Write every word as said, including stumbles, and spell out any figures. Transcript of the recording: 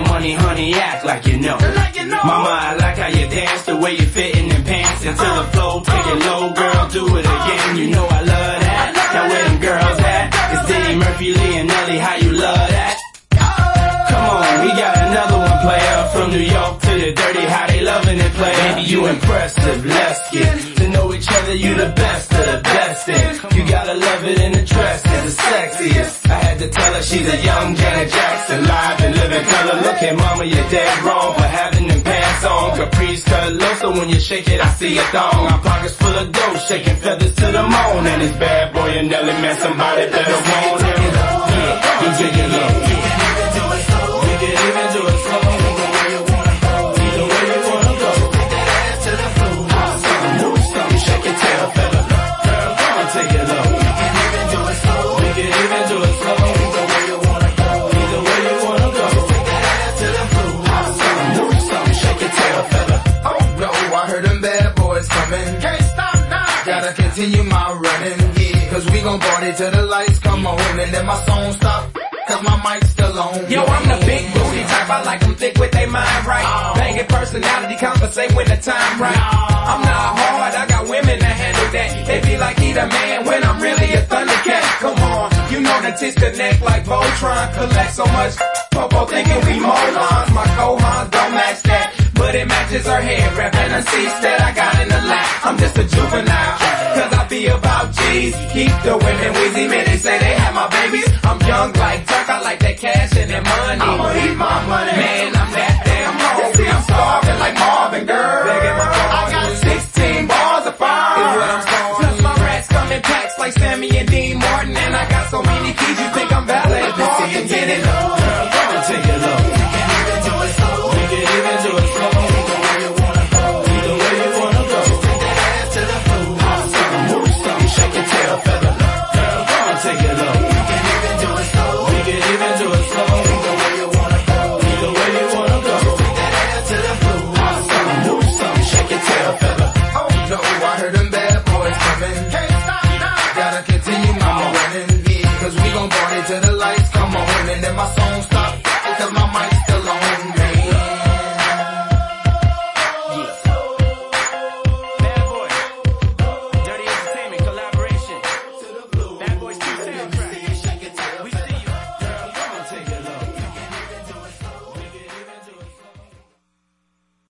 that money, honey, act like you know. Mama, I like how you dance, the way you fit in them pants into the flow. Take it low, girl, do it again. You know I love that. Now where them girls at? It's Diddy, Murphy, Lee, and Nelly. How you love that? Come on, we got another one, player. From New York to the dirty, how they loving it, player. Baby, you impressive. Let's get to know each other. You the best of the best. And you gotta love it in the dress. It's the sexiest. I had to tell her she's a young Janet Jackson, live and living color. Look at mama, you're dead wrong for having them pants on. Caprice cut low, so when you shake it, I see a thong. Our pockets full of dough, shaking feathers to the moon. And it's bad boy and Nelly, man, somebody better want him. Yeah, yeah, yeah, yeah, yeah. You can even do it slow. Either way you wanna go. Either way you wanna go. Take that ass to the floor. Something, move something, shake your tail feather. Girl, come on, take it low. You can even do it slow. We can even do it slow. Either way you wanna go. Either way you wanna go. Take that ass to the floor. Something, move something, shake your tail feather. Oh no, I heard them bad boys coming. Can't stop now. Gotta continue my running. Yeah, cause we gon' party till the lights come on. And then my song stop. Cause my mic's still on. Yo, I'm the big booty type, I like them thick with they mind right. Oh. Banging personality, compensate when the time right. No. I'm not hard, I got women that handle that. They be like, he the man when I'm really a thundercat. Come on, you know the tits connect like Voltron. Collect so much, Popo thinking we molons. My cohons don't match that, but it matches her hair wrap and the seats that I got in the lap. I'm just a juvenile, cause I be about G's. Keep the women wheezy, man, they say they have my babies. I'm young like Turk, I like that cash and that money. I'ma eat my money.